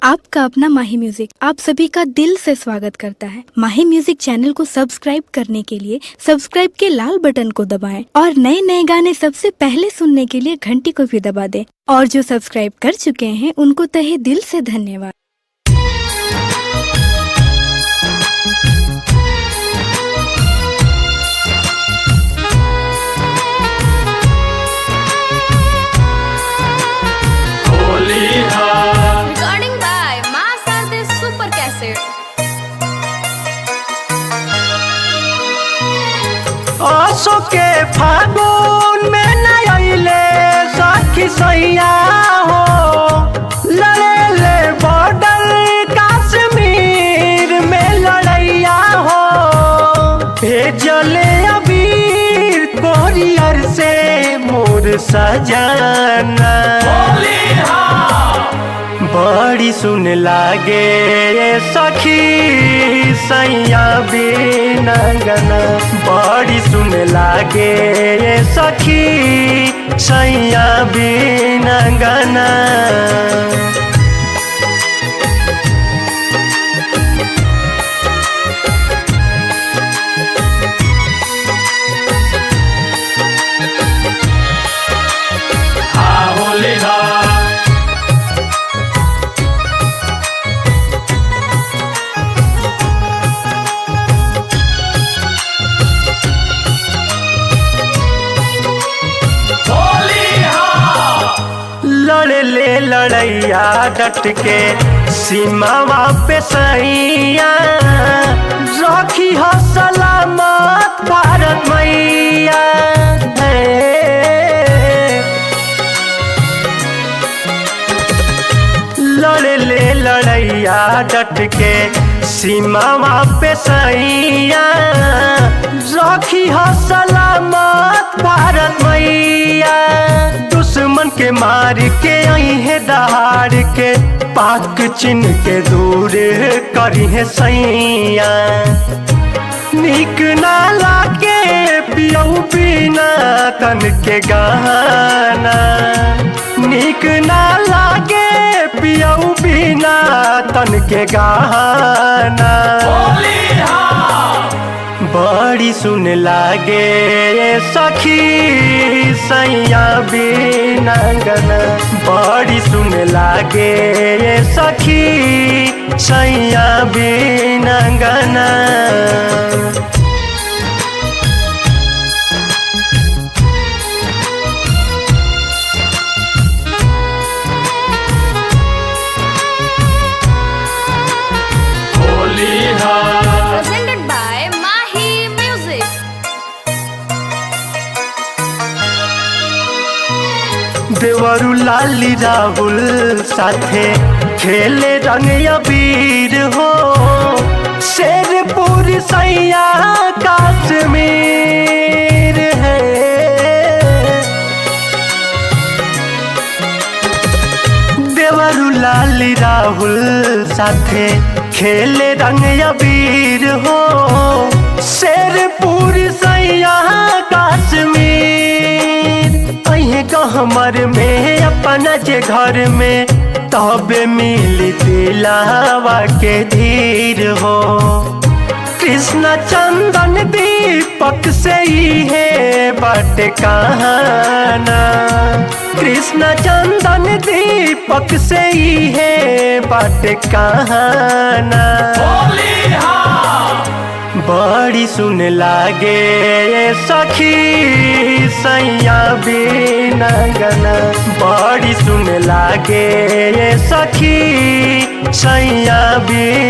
आपका अपना माही म्यूजिक आप सभी का दिल से स्वागत करता है। माही म्यूजिक चैनल को सब्सक्राइब करने के लिए सब्सक्राइब के लाल बटन को दबाएं और नए नए गाने सबसे पहले सुनने के लिए घंटी को भी दबा दें। और जो सब्सक्राइब कर चुके हैं उनको तहे दिल से धन्यवाद। Recording by Masade Super Cassette. आसो के फागुन में न आइले सखी सैया हो, लड़े ले बॉर्डर कश्मीर में लड़ैया हो, भेजले अबीर कोरियर से मोर सजना। बड़ी सुन लागे सखी सैया बिना गाना, बड़ी सुन लागे सखी सैया बिना गाना। लड़ ले लड़ैया डट के सीमावा पे सैया, रखी हो सलामत भारत मैया। लड़ ले लड़ैया डट के सीमावा पे सैया, रखी हो सलामत भारत मैया। दुश्मन के मार के आई है दहाड़ के, पाक चिन्ह के दूर करी है सैया। निक ना लागे पियऊ बिना तन के गाना, निक ना लागे पियऊ बिना तन के गाना। बड़ी सुन लागे सखी सैया बिना गाना, बड़ी सुन लागे सखी सैया बिना गाना। Presented by Mahi Music. देवरू लाली राहुल साथे खेले रंग अबीर हो, शेरपुर सैया कश्मीर है। देवरू लाली राहुल साथे खेले रंग अबीर हो, शेरपुर सैया कश्मीर। हमर में अपना जे घर में तबे मिली दिलावा के धीर हो। कृष्ण चंदन दीपक से ही है बाट कहाना, कृष्ण चंदन दीपक से ही है बाट कहाना। बड़ी सुन लागे सखी सैया बिना गाना, बड़ी सुन लागे सखी सैया बिना